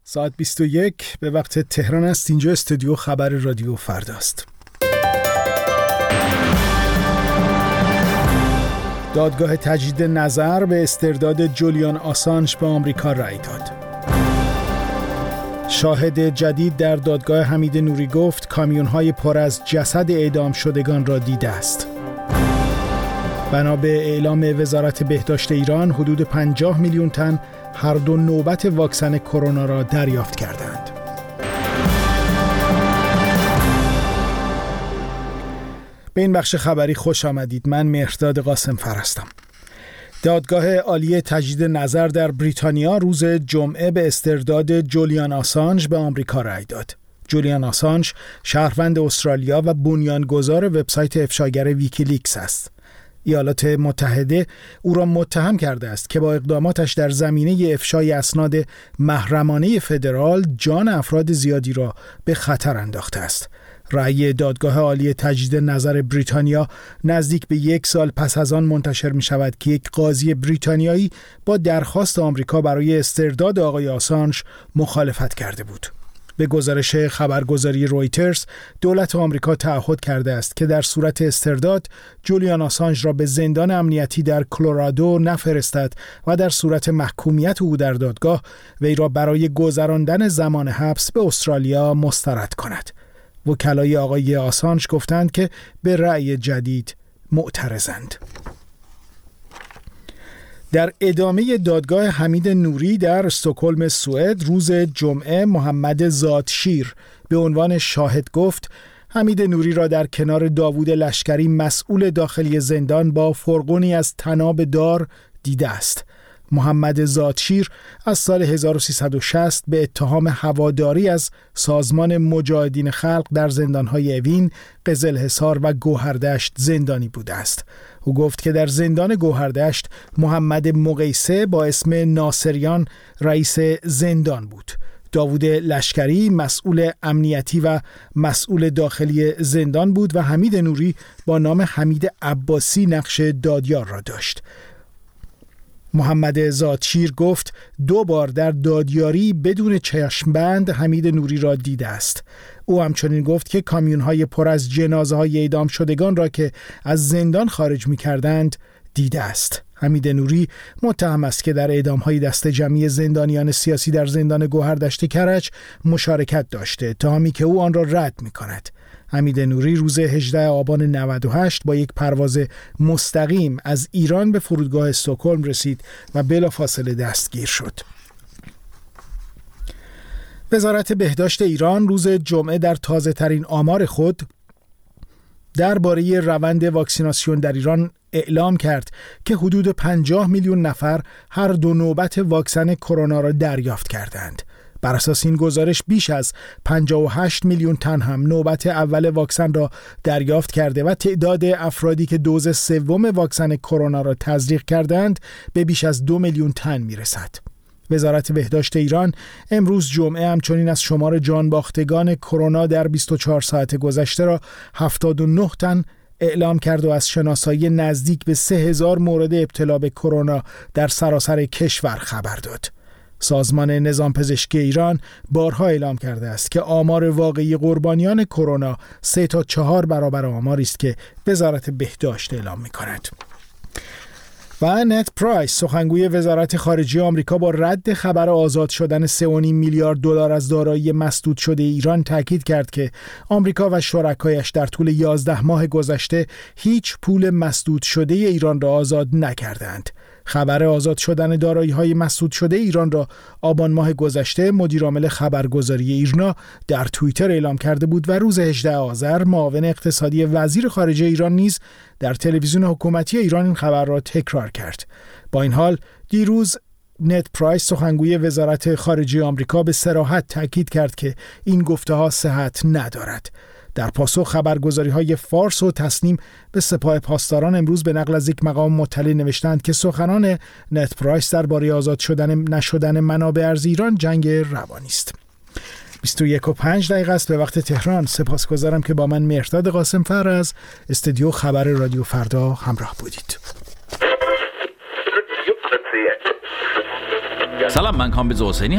ساعت 21 به وقت تهران است. اینجا استودیو خبر رادیو فرداست. دادگاه تجدید نظر به استرداد جولیان آسانژ به آمریکا رأی داد. شاهد جدید در دادگاه حمید نوری گفت کامیون‌های پر از جسد اعدام شدگان را دیده است. بنا به اعلام وزارت بهداشت ایران، حدود 50 میلیون تن هر دو نوبت واکسن کرونا را دریافت کردند. به این بخش خبری خوش آمدید. من مهرداد قاسمفر هستم. دادگاه عالی تجدید نظر در بریتانیا روز جمعه به استرداد جولیان آسانژ به آمریکا رأی داد. جولیان آسانژ شهروند استرالیا و بنیانگذار وبسایت افشاگر ویکیلیکس است. ایالات متحده او را متهم کرده است که با اقداماتش در زمینه افشای اسناد محرمانه فدرال جان افراد زیادی را به خطر انداخته است. رأی دادگاه عالی تجدید نظر بریتانیا نزدیک به 1 سال پس از آن منتشر می شود که یک قاضی بریتانیایی با درخواست آمریکا برای استرداد آقای آسانژ مخالفت کرده بود. به گزارش خبرگزاری رویترز، دولت آمریکا تعهد کرده است که در صورت استرداد جولیان آسانژ را به زندان امنیتی در کلرادو نفرستد و در صورت محکومیت او در دادگاه وی را برای گذراندن زمان حبس به استرالیا مسترد کند. وکلای آقای آسانژ گفتند که به رأی جدید معترضند. در ادامه دادگاه حمید نوری در استکهلم سوئد روز جمعه، محمد زادشیر به عنوان شاهد گفت حمید نوری را در کنار داوود لشکری مسئول داخلی زندان با فرقونی از طناب دار دیده است. محمد زادشیر از سال 1360 به اتهام هواداری از سازمان مجاهدین خلق در زندان‌های اوین، قزلحصار و گوهردشت زندانی بوده است. او گفت که در زندان گوهردشت محمد مقیسه با اسم ناصریان رئیس زندان بود. داوود لشکری مسئول امنیتی و مسئول داخلی زندان بود و حمید نوری با نام حمید عباسی نقش دادیار را داشت. محمد زادشیر گفت 2 بار در دادیاری بدون چشمبند حمید نوری را دیده است. او همچنین گفت که کامیون‌های پر از جنازه‌های اعدام شدگان را که از زندان خارج می‌کردند دیده است. حمید نوری متهم است که در اعدام‌های دست جمعی زندانیان سیاسی در زندان گوهردشت کرج مشارکت داشته، اتهامی که او آن را رد می‌کند. حمید نوری روز 18 آبان 98 با یک پرواز مستقیم از ایران به فرودگاه استکهلم رسید و بلافاصله دستگیر شد. وزارت بهداشت ایران روز جمعه در تازه‌ترین آمار خود درباره روند واکسیناسیون در ایران اعلام کرد که حدود 50 میلیون نفر هر 2 نوبت واکسن کرونا را دریافت کردند. بر اساس این گزارش بیش از 58 میلیون تن هم نوبت اول واکسن را دریافت کرده و تعداد افرادی که دوز سوم واکسن کرونا را تزریق کردند به بیش از 2 میلیون تن میرسد. وزارت بهداشت ایران امروز جمعه همچنین از شمار جانباختگان کرونا در 24 ساعت گذشته را 79 تن اعلام کرد و از شناسایی نزدیک به 3000 مورد ابتلا به کرونا در سراسر کشور خبر داد. سازمان نظام پزشکی ایران بارها اعلام کرده است که آمار واقعی قربانیان کرونا 3 تا 4 برابر آماری است که وزارت بهداشت اعلام می‌کند. و نت پرایس، سخنگوی وزارت خارجه آمریکا، با رد خبر آزاد شدن 3.5 میلیارد دلار از دارایی مسدود شده ایران تاکید کرد که آمریکا و شرکایش در طول 11 ماه گذشته هیچ پول مسدود شده ایران را آزاد نکردند. خبر آزاد شدن دارایی‌های مسدود شده ایران را آبان ماه گذشته مدیرعامل خبرگزاری ایرنا در توییتر اعلام کرده بود و روز 18 آذر معاون اقتصادی وزیر خارجه ایران نیز در تلویزیون حکومتی ایران این خبر را تکرار کرد. با این حال دیروز نت پرایس، سخنگوی وزارت خارجه آمریکا، به صراحت تاکید کرد که این گفته‌ها صحت ندارد. در پاسخ خبرگزاری‌های فارس و تسنیم به سپاه پاسداران امروز به نقل از یک مقام مطلع نوشتند که سخنان نت پرایس درباره آزاد شدن نشدن منابع ارزی ایران جنگ روانی است. 21:05 است به وقت تهران. سپاسگزارم که با من مهرداد قاسمفر از استودیو خبر رادیو فردا همراه بودید. سلام، من کامبیز حسینی